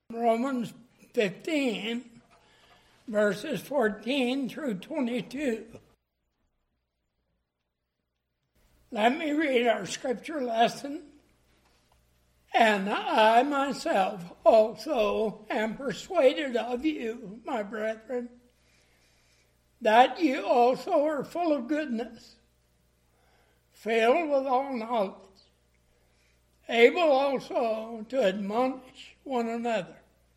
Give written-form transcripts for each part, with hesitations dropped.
Romans 15, verses 14 through 22. Let me read our scripture lesson. And I myself also am persuaded of you, my brethren, that you also are full of goodness, filled with all knowledge, able also to admonish one another.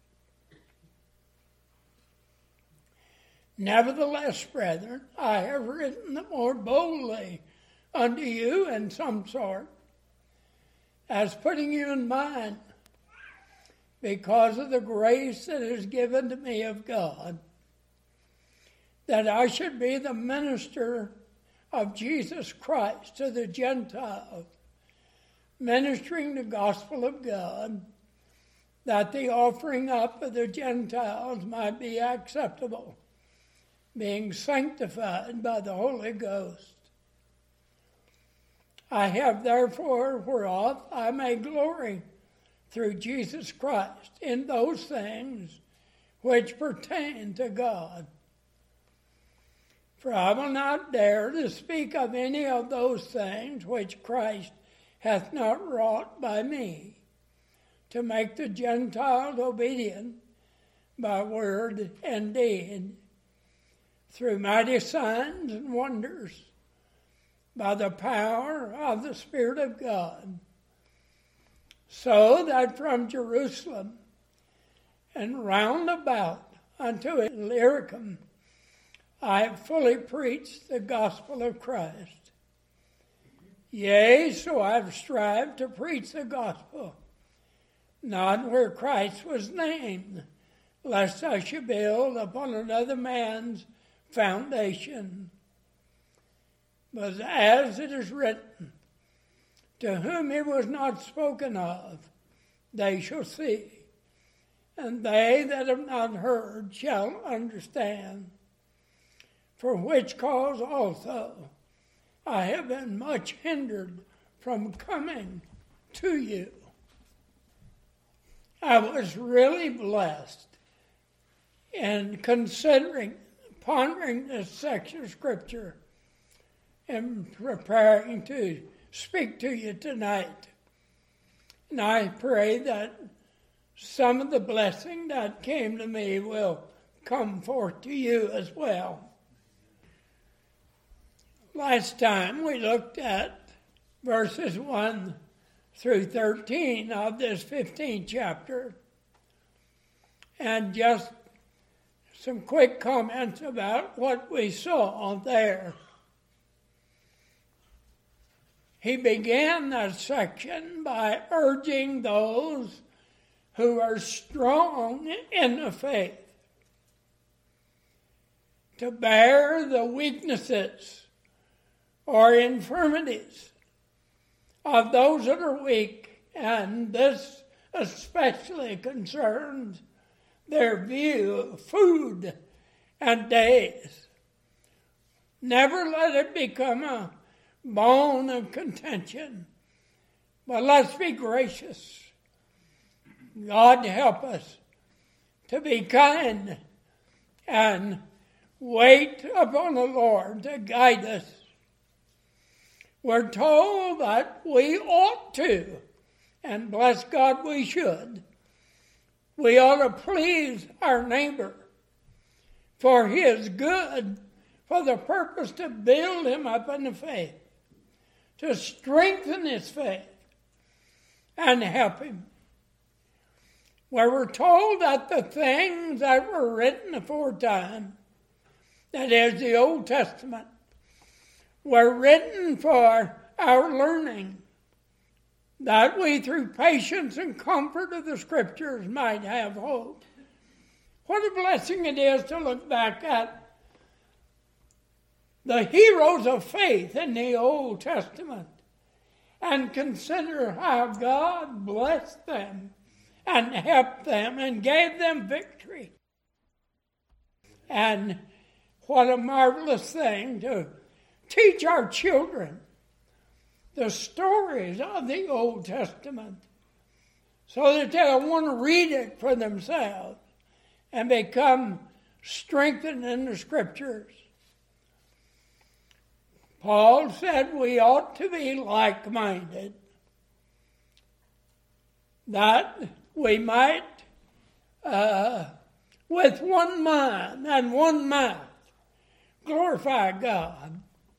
Nevertheless, brethren, I have written the more boldly unto you in some sort, as putting you in mind, because of the grace that is given to me of God, that I should be the minister of Jesus Christ to the Gentiles, ministering the gospel of God, that the offering up of the Gentiles might be acceptable, being sanctified by the Holy Ghost. I have therefore whereof I may glory through Jesus Christ in those things which pertain to God. For I will not dare to speak of any of those things which Christ hath not wrought by me, to make the Gentiles obedient by word and deed, through mighty signs and wonders, by the power of the Spirit of God, so that from Jerusalem and round about unto Illyricum I have fully preached the gospel of Christ. Yea, so I have strived to preach the gospel, not where Christ was named, lest I should build upon another man's foundation. But as it is written, to whom it was not spoken of, they shall see, and they that have not heard shall understand. For which cause also I have been much hindered from coming to you. I was really blessed in pondering this section of Scripture and preparing to speak to you tonight. And I pray that some of the blessing that came to me will come forth to you as well. Last time we looked at verses 1 through 13 of this 15th chapter, and just some quick comments about what we saw there. He began that section by urging those who are strong in the faith to bear the weaknesses or infirmities of those that are weak, and this especially concerns their view of food and days. Never let it become a bone of contention, but let's be gracious. God help us to be kind and wait upon the Lord to guide us. We're told that we ought to, and bless God we should. We ought to please our neighbor for his good, for the purpose to build him up in the faith, to strengthen his faith, and help him. Where we're told that the things that were written aforetime, that is the Old Testament, were written for our learning, that we through patience and comfort of the Scriptures might have hope. What a blessing it is to look back at the heroes of faith in the Old Testament and consider how God blessed them and helped them and gave them victory. And what a marvelous thing to teach our children the stories of the Old Testament so that they'll want to read it for themselves and become strengthened in the Scriptures. Paul said we ought to be like-minded, that we might, with one mind and one mouth, glorify God.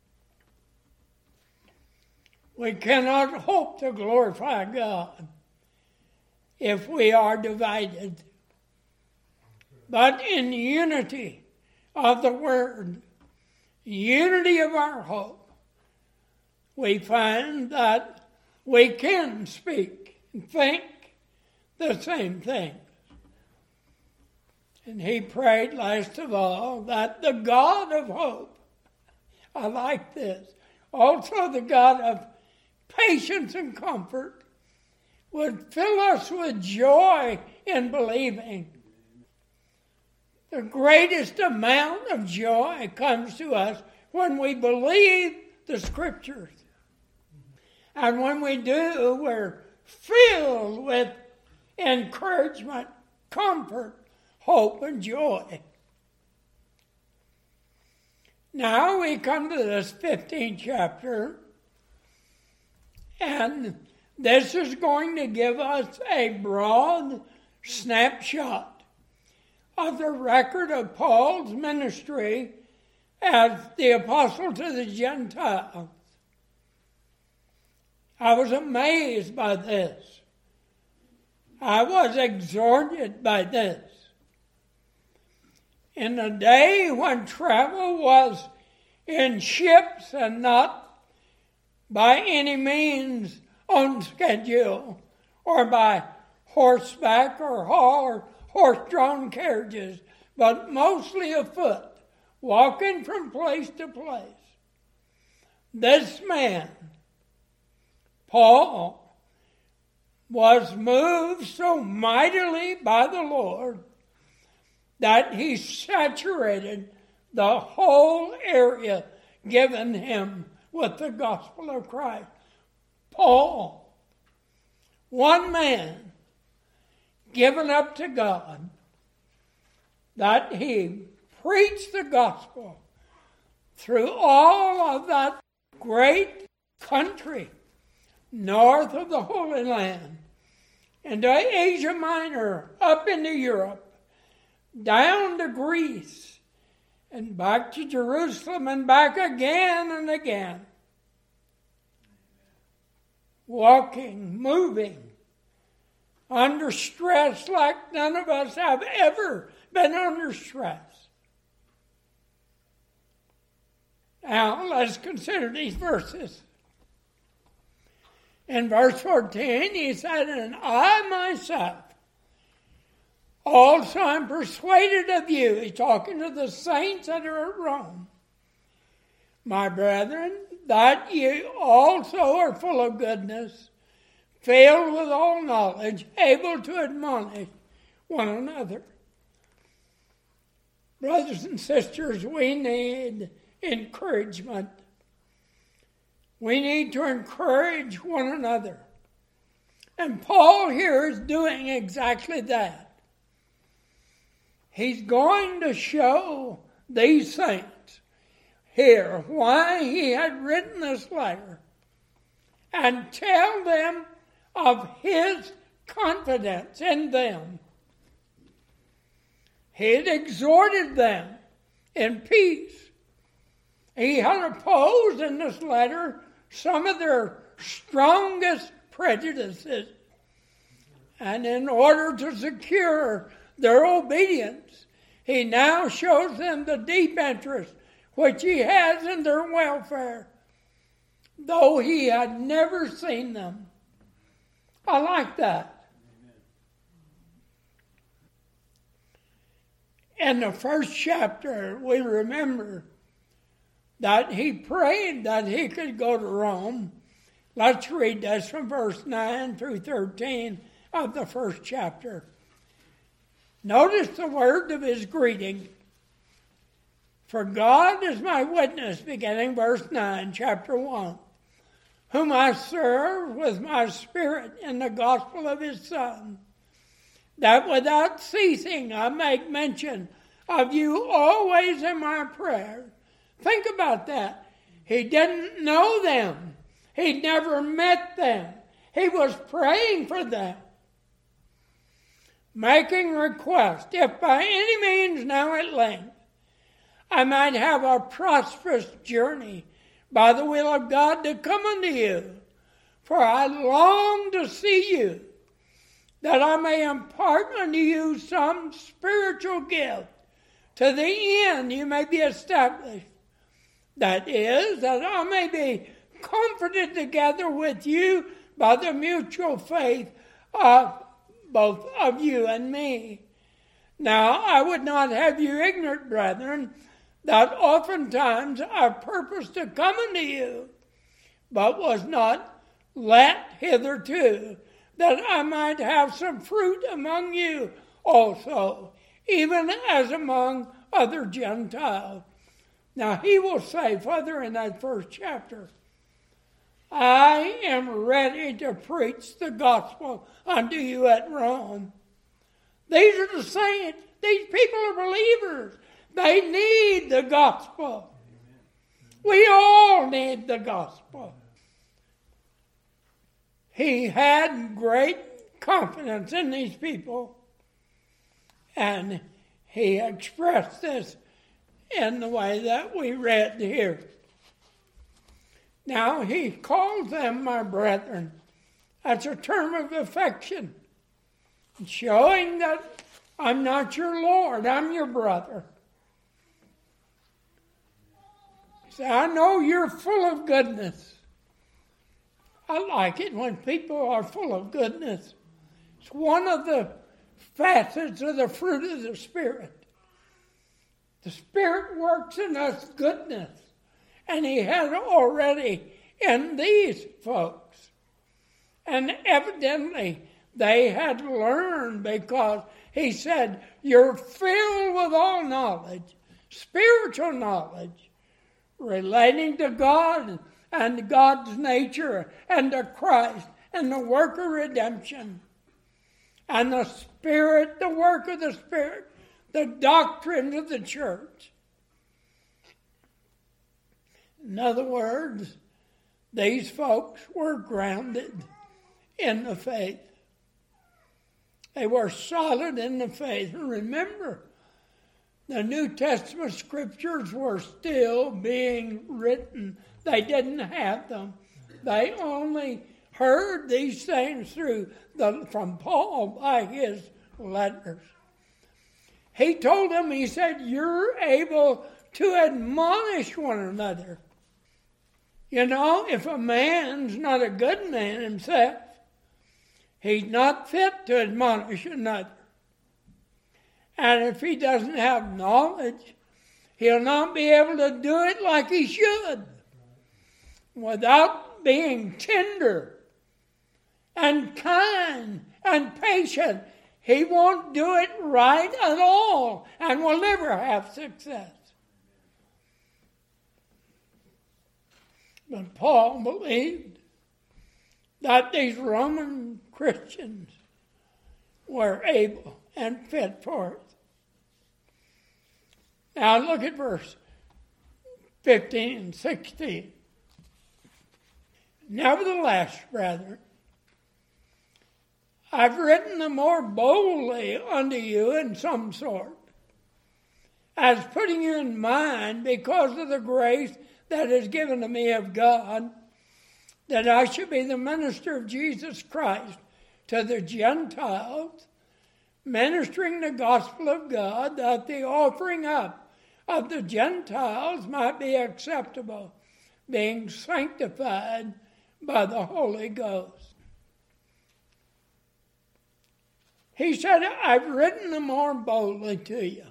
We cannot hope to glorify God if we are divided. But in unity of the Word, unity of our hope, we find that we can speak and think the same things. And he prayed, last of all, that the God of hope, I like this, also the God of patience and comfort, would fill us with joy in believing. The greatest amount of joy comes to us when we believe the Scriptures. And when we do, we're filled with encouragement, comfort, hope, and joy. Now we come to this 15th chapter, and this is going to give us a broad snapshot of the record of Paul's ministry as the apostle to the Gentiles. I was amazed by this. I was exhorted by this. In a day when travel was in ships and not by any means on schedule, or by horseback or horse-drawn carriages, but mostly afoot, walking from place to place. This man, Paul, was moved so mightily by the Lord that he saturated the whole area given him with the gospel of Christ. Paul, one man, given up to God, that he preached the gospel through all of that great country north of the Holy Land, into Asia Minor, up into Europe, down to Greece, and back to Jerusalem, and back again and again. Walking, moving, under stress like none of us have ever been under stress. Now, let's consider these verses. In verse 14, he said, "And I myself also am persuaded of you," he's talking to the saints that are at Rome, "my brethren, that ye also are full of goodness, filled with all knowledge, able to admonish one another." Brothers and sisters, we need encouragement. We need to encourage one another. And Paul here is doing exactly that. He's going to show these saints here why he had written this letter and tell them of his confidence in them. He had exhorted them in peace. He had opposed in this letter some of their strongest prejudices. And in order to secure their obedience, he now shows them the deep interest which he has in their welfare, though he had never seen them. I like that. In the first chapter, we remember that he prayed that he could go to Rome. Let's read this from verse 9 through 13 of the first chapter. Notice the word of his greeting. "For God is my witness," beginning verse 9, chapter 1, whom I serve with my spirit in the gospel of his Son, that without ceasing I make mention of you always in my prayer. Think about that. He didn't know them. He'd never met them. He was praying for them, making request, if by any means now at length I might have a prosperous journey by the will of God to come unto you. For I long to see you, that I may impart unto you some spiritual gift, to the end you may be established. That is, that I may be comforted together with you by the mutual faith of both of you and me. Now I would not have you ignorant, brethren, that oftentimes I purposed to come unto you, but was not let hitherto, that I might have some fruit among you also, even as among other Gentiles. Now he will say further in that first chapter, I am ready to preach the gospel unto you at Rome. These are the saints. These people are believers. They need the gospel. We all need the gospel. He had great confidence in these people, and he expressed this in the way that we read here. Now he calls them my brethren. That's a term of affection, showing that I'm not your Lord, I'm your brother. So I know you're full of goodness. I like it when people are full of goodness. It's one of the facets of the fruit of the Spirit. The Spirit works in us goodness, and he had already in these folks. And evidently they had learned, because he said, you're filled with all knowledge, spiritual knowledge, relating to God and God's nature and to Christ and the work of redemption. And the Spirit, the work of the Spirit, the doctrine of the church. In other words, these folks were grounded in the faith. They were solid in the faith. And remember, the New Testament scriptures were still being written. They didn't have them. They only heard these things from Paul by his letters. He told them, he said, you're able to admonish one another. You know, if a man's not a good man himself, he's not fit to admonish another. And if he doesn't have knowledge, he'll not be able to do it like he should. Without being tender and kind and patient, he won't do it right at all and will never have success. But Paul believed that these Roman Christians were able and fit for it. Now look at verse 15 and 16. Nevertheless, brethren, I've written the more boldly unto you in some sort, as putting you in mind because of the grace that is given to me of God, that I should be the minister of Jesus Christ to the Gentiles, ministering the gospel of God, that the offering up of the Gentiles might be acceptable, being sanctified by the Holy Ghost. He said, I've written them more boldly to you.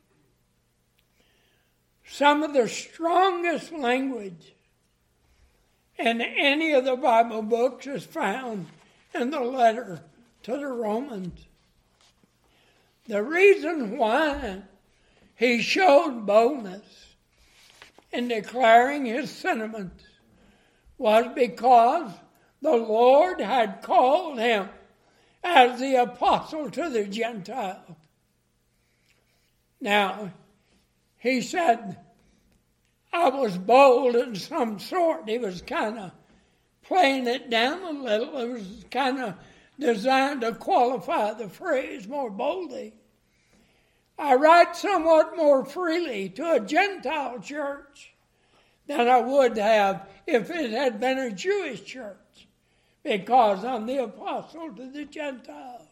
Some of the strongest language in any of the Bible books is found in the letter to the Romans. The reason why he showed boldness in declaring his sentiments was because the Lord had called him as the apostle to the Gentiles. Now, he said, I was bold in some sort. He was kind of playing it down a little. It was kind of designed to qualify the phrase more boldly. I write somewhat more freely to a Gentile church than I would have if it had been a Jewish church, because I'm the apostle to the Gentiles.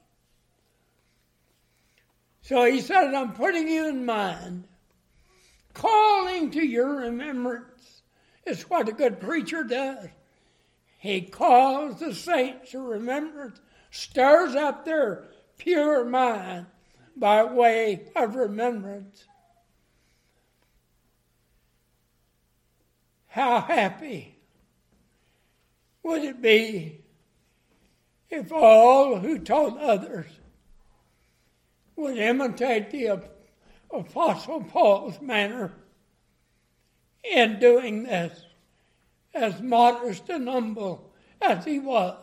So he said, I'm putting you in mind, calling to your remembrance. It's what a good preacher does. He calls the saints to remembrance, stirs up their pure mind by way of remembrance. How happy would it be if all who taught others would imitate the Apostle Paul's manner in doing this, as modest and humble as he was.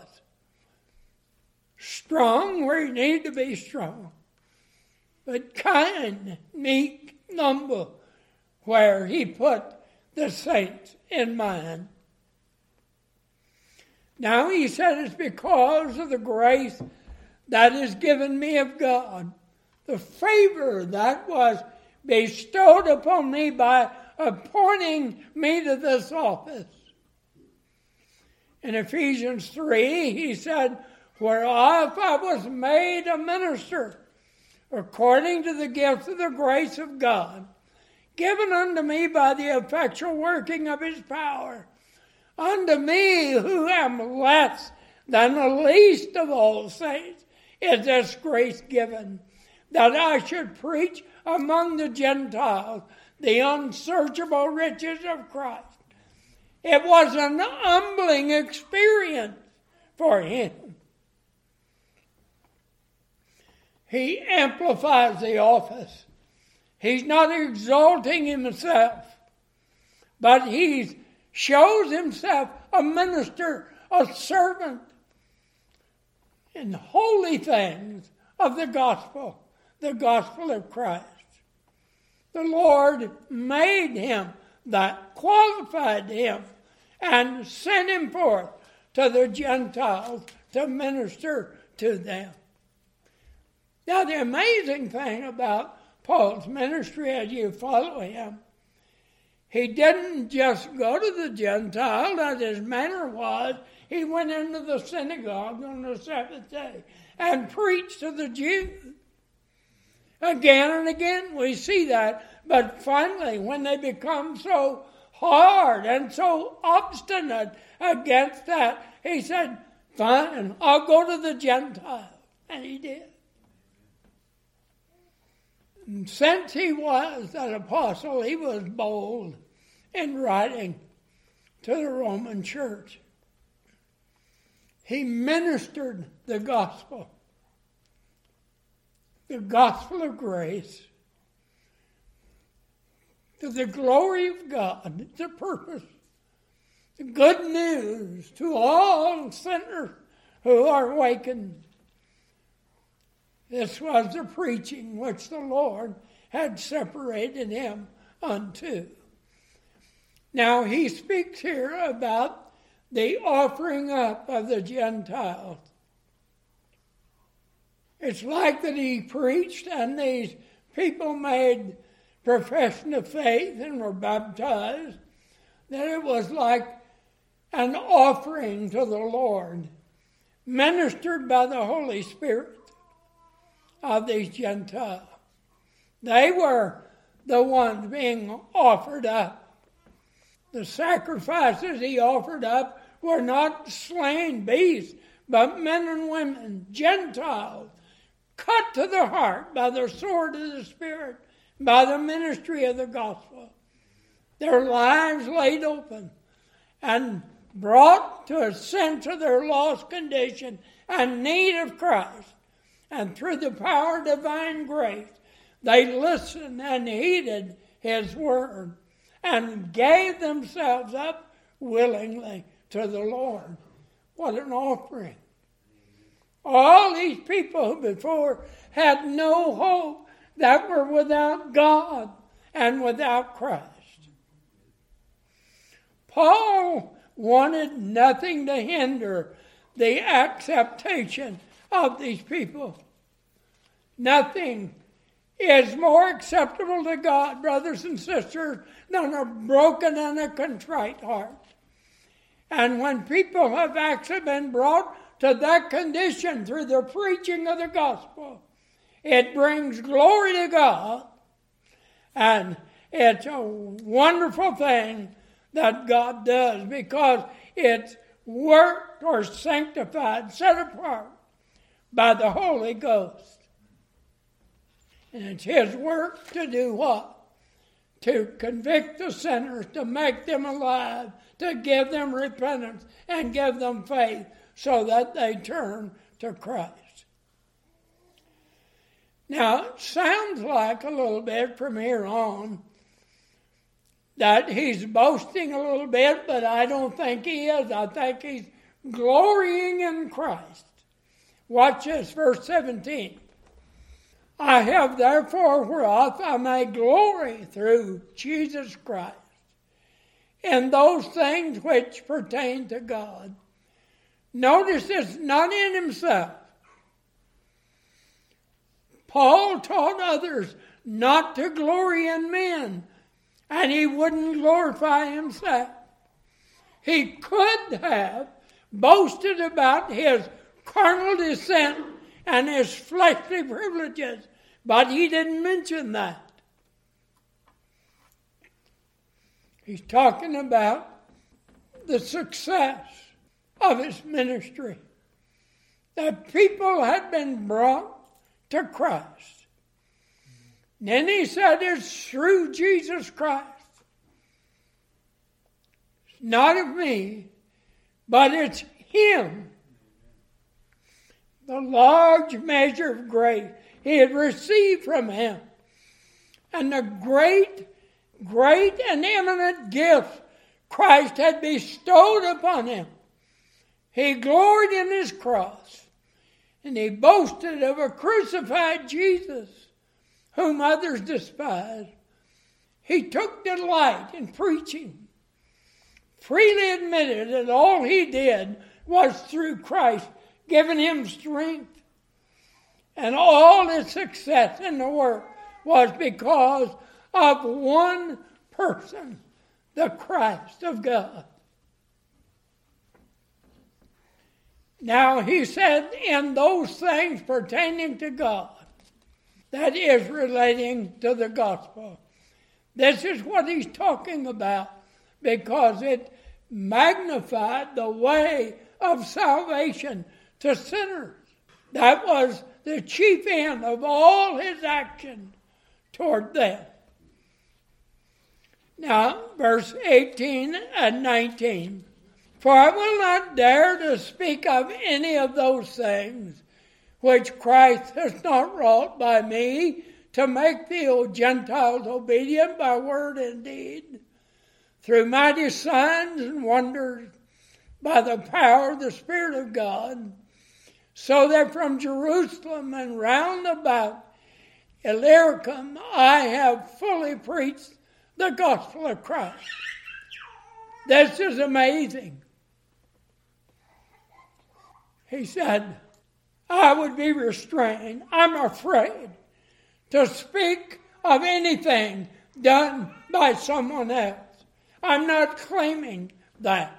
Strong where he needed to be strong, but kind, meek, humble where he put the saints in mind. Now he said it's because of the grace that is given me of God, the favor that was bestowed upon me by appointing me to this office. In Ephesians 3, he said, whereof I was made a minister, according to the gift of the grace of God, given unto me by the effectual working of his power. Unto me, who am less than the least of all saints, is this grace given, that I should preach among the Gentiles the unsearchable riches of Christ. It was an humbling experience for him. He amplifies the office. He's not exalting himself, but he shows himself a minister, a servant in holy things of the gospel of Christ. The Lord made him that, qualified him, and sent him forth to the Gentiles to minister to them. Now, the amazing thing about Paul's ministry as you follow him, he didn't just go to the Gentiles as his manner was. He went into the synagogue on the Sabbath day and preached to the Jews. Again and again we see that. But finally, when they become so hard and so obstinate against that, he said, fine, I'll go to the Gentiles. And he did. And since he was an apostle, he was bold in writing to the Roman church. He ministered the gospel of grace, to the glory of God, the purpose, the good news to all sinners who are awakened. This was the preaching which the Lord had separated him unto. Now he speaks here about the offering up of the Gentiles. It's like that he preached and these people made profession of faith and were baptized, that it was like an offering to the Lord, ministered by the Holy Spirit of these Gentiles. They were the ones being offered up. The sacrifices he offered up were not slain beasts, but men and women, Gentiles, cut to the heart by the sword of the Spirit, by the ministry of the gospel. Their lives laid open and brought to a sense of their lost condition and need of Christ. And through the power of divine grace, they listened and heeded his word and gave themselves up willingly to the Lord. What an offering. All these people who before had no hope, that were without God and without Christ. Paul wanted nothing to hinder the acceptation of these people. Nothing is more acceptable to God, brothers and sisters, than a broken and a contrite heart. And when people have actually been brought to that condition through the preaching of the gospel, it brings glory to God, and it's a wonderful thing that God does because it's worked or sanctified, set apart by the Holy Ghost. And it's His work to do what? To convict the sinners, to make them alive, to give them repentance and give them faith so that they turn to Christ. Now, it sounds like a little bit from here on that he's boasting a little bit, but I don't think he is. I think he's glorying in Christ. Watch this, verse 17. I have therefore whereof I may glory through Jesus Christ in those things which pertain to God. Notice it's not in himself. Paul taught others not to glory in men, and he wouldn't glorify himself. He could have boasted about his carnal descent and his fleshly privileges, but he didn't mention that. He's talking about the success of his ministry. That people had been brought to Christ. Then he said it's through Jesus Christ. It's not of me, but it's Him. The large measure of grace he had received from Him. And the great and eminent gift Christ had bestowed upon him. He gloried in his cross. And he boasted of a crucified Jesus, whom others despised. He took delight in preaching. Freely admitted that all he did was through Christ, giving him strength. And all his success in the work was because of one person, the Christ of God. Now he said in those things pertaining to God, that is relating to the gospel. This is what he's talking about because it magnified the way of salvation to sinners. That was the chief end of all his action toward them. Now, verse 18 and 19. For I will not dare to speak of any of those things which Christ has not wrought by me to make the Gentiles obedient by word and deed, through mighty signs and wonders, by the power of the Spirit of God, so that from Jerusalem and round about Illyricum I have fully preached the gospel of Christ. This is amazing. He said, I would be restrained. I'm afraid to speak of anything done by someone else. I'm not claiming that.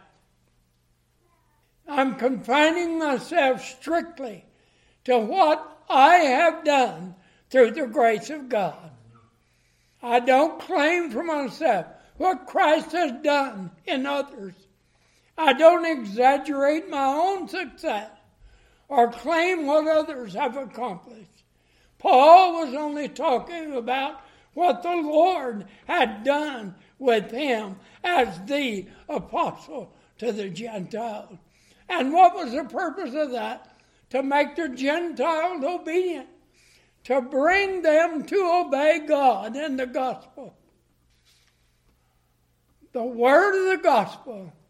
I'm confining myself strictly to what I have done through the grace of God. I don't claim for myself what Christ has done in others. I don't exaggerate my own success or claim what others have accomplished. Paul was only talking about what the Lord had done with him as the apostle to the Gentiles. And what was the purpose of that? To make the Gentiles obedient, to bring them to obey God and the gospel. The word of the gospel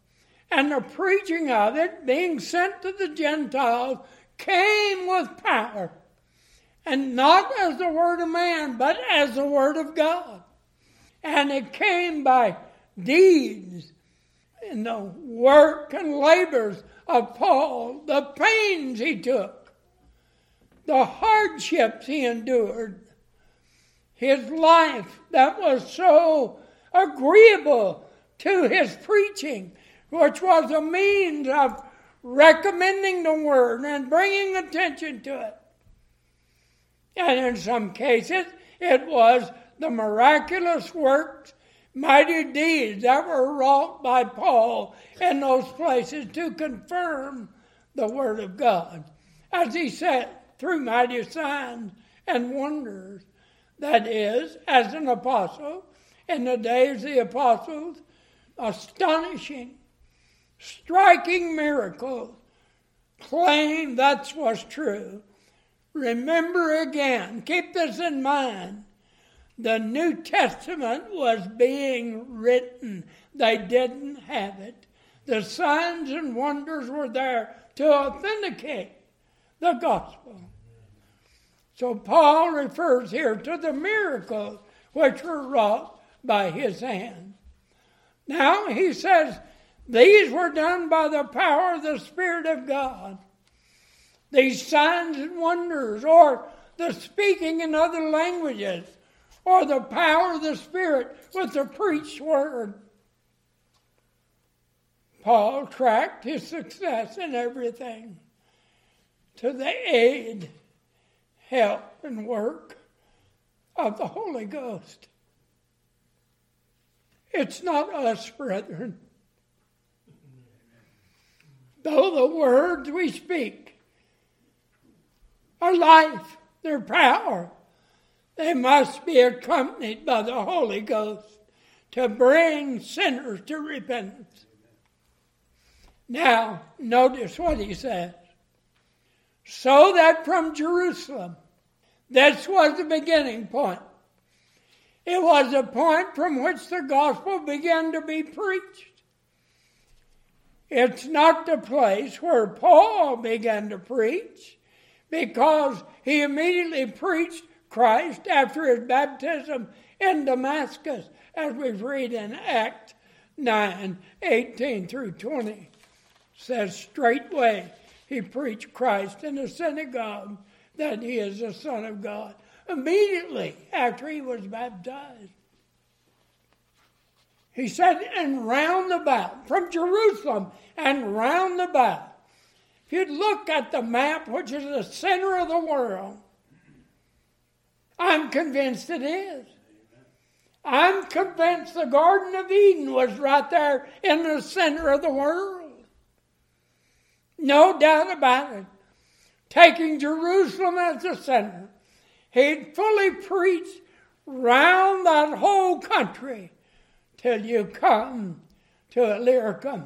And the preaching of it, being sent to the Gentiles, came with power. And not as the word of man, but as the word of God. And it came by deeds in the work and labors of Paul, the pains he took, the hardships he endured, his life that was so agreeable to his preaching, which was a means of recommending the word and bringing attention to it. And in some cases, it was the miraculous works, mighty deeds that were wrought by Paul in those places to confirm the word of God. As he said, through mighty signs and wonders, that is, as an apostle, in the days of the apostles, astonishing, striking miracles, claim that was true. Remember again, keep this in mind, the New Testament was being written. They didn't have it. The signs and wonders were there to authenticate the gospel. So Paul refers here to the miracles which were wrought by his hand. Now he says, these were done by the power of the Spirit of God. These signs and wonders, or the speaking in other languages, or the power of the Spirit with the preached word. Paul tracked his success in everything to the aid, help, and work of the Holy Ghost. It's not us, brethren. Though the words we speak are life, their power, they must be accompanied by the Holy Ghost to bring sinners to repentance. Now, notice what he says. So that from Jerusalem, this was the beginning point. It was a point from which the gospel began to be preached. It's not the place where Paul began to preach, because he immediately preached Christ after his baptism in Damascus, as we read in Acts 9:18 through 20. It says, straightway he preached Christ in the synagogue, that he is the Son of God, immediately after he was baptized. He said, and round about, from Jerusalem and round about. If you look at the map, which is the center of the world, I'm convinced it is. I'm convinced the Garden of Eden was right there in the center of the world. No doubt about it. Taking Jerusalem as the center, he'd fully preached round that whole country till you come to Illyricum.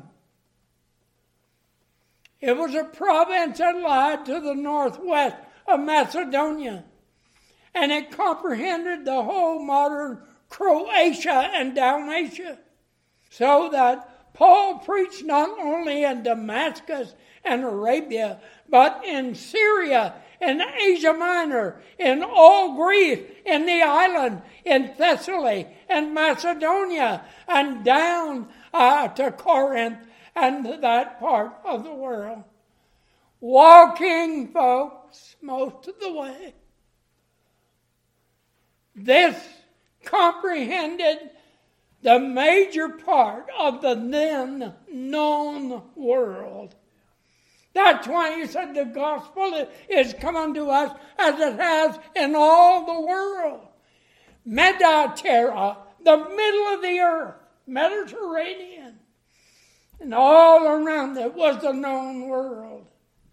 It was a province that lied to the northwest of Macedonia, and it comprehended the whole modern Croatia and Dalmatia, so that Paul preached not only in Damascus and Arabia, but in Syria, in Asia Minor, in all Greece, in the island, in Thessaly, and Macedonia, and down to Corinth and that part of the world. Walking, folks, most of the way. This comprehended the major part of the then known world. That's why he said the gospel is come unto us as it has in all the world. Medaterra, the middle of the earth, Mediterranean. And all around it was the known world.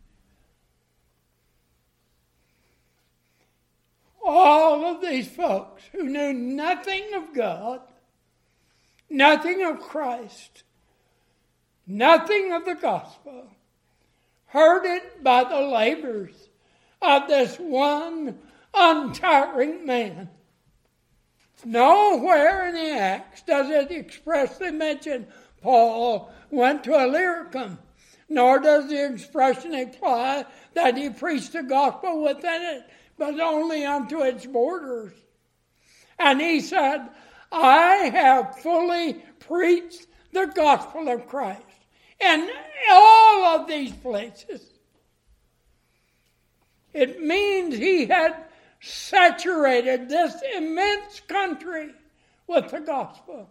All of these folks who knew nothing of God, nothing of Christ, nothing of the gospel, heard it by the labors of this one untiring man. Nowhere in the Acts does it expressly mention Paul went to Illyricum, nor does the expression imply that he preached the gospel within it, but only unto its borders. And he said, I have fully preached the gospel of Christ in all of these places. It means he had saturated this immense country with the gospel.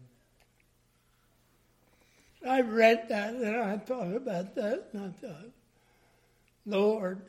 I read that and I thought about that and I thought, Lord,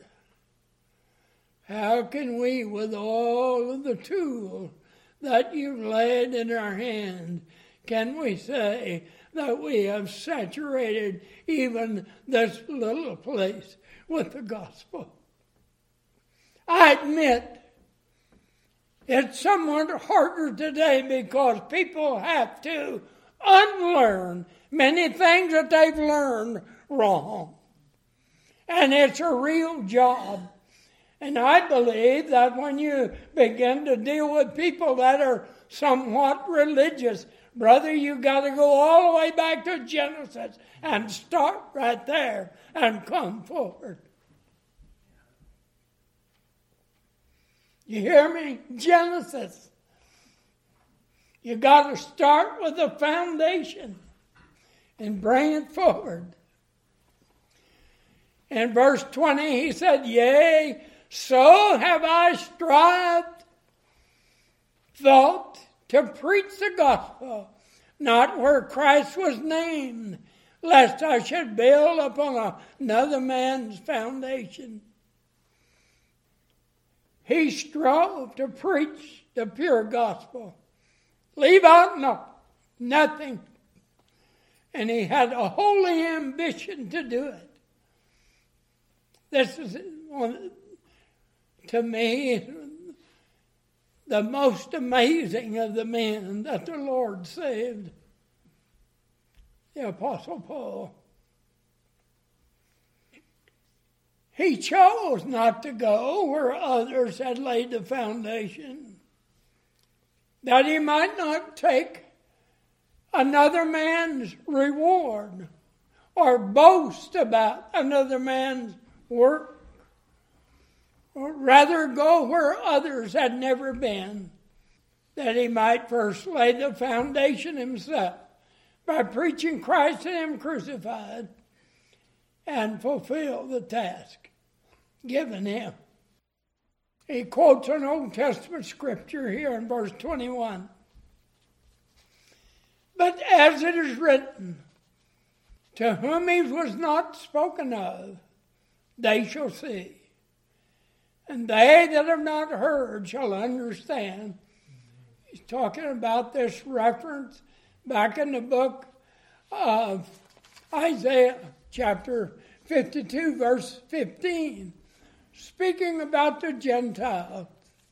how can we, with all of the tools that you've laid in our hand, can we say that we have saturated even this little place with the gospel? I admit it's somewhat harder today because people have to unlearn many things that they've learned wrong. And it's a real job. And I believe that when you begin to deal with people that are somewhat religious, brother, you got to go all the way back to Genesis and start right there and come forward. You hear me? Genesis. You got to start with the foundation and bring it forward. In verse 20, he said, yea, so have I thought to preach the gospel, not where Christ was named, lest I should build upon another man's foundation. He strove to preach the pure gospel. Leave out nothing. And he had a holy ambition to do it. This is, to me, the most amazing of the men that the Lord saved. The Apostle Paul. He chose not to go where others had laid the foundation, that he might not take another man's reward or boast about another man's work, or rather go where others had never been, that he might first lay the foundation himself by preaching Christ and him crucified and fulfill the task given him. He quotes an Old Testament scripture here in verse 21. But as it is written, to whom he was not spoken of, they shall see. And they that have not heard shall understand. He's talking about this reference back in the book of Isaiah, chapter 52, verse 15, speaking about the Gentiles.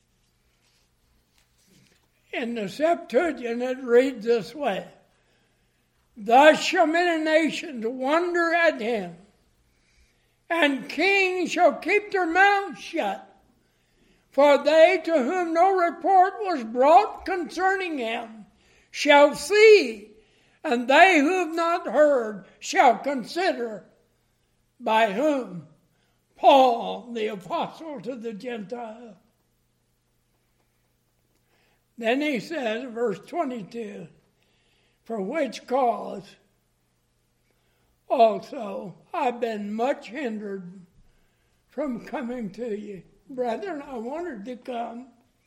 In the Septuagint, it reads this way, thus shall many nations wonder at him, and kings shall keep their mouths shut. For they to whom no report was brought concerning him shall see, and they who have not heard shall consider, by whom? Paul, the apostle to the Gentiles. Then he says, verse 22, for which cause also I've been much hindered from coming to you. Brethren, I wanted to come,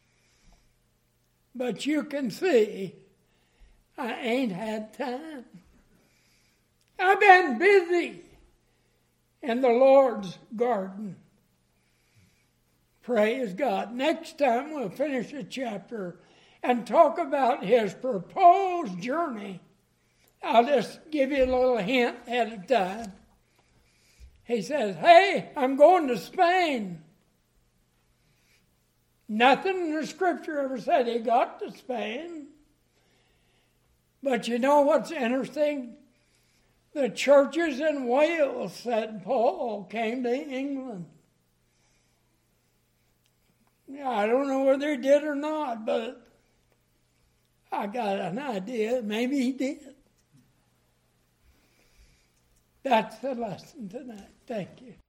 but you can see I ain't had time. I've been busy in the Lord's garden. Praise God. Next time we'll finish the chapter and talk about his proposed journey. I'll just give you a little hint at a time. He says, hey, I'm going to Spain. Nothing in the scripture ever said he got to Spain. But you know what's interesting? The churches in Wales said Paul came to England. I don't know whether he did or not, but I got an idea. Maybe he did. That's the lesson tonight. Thank you.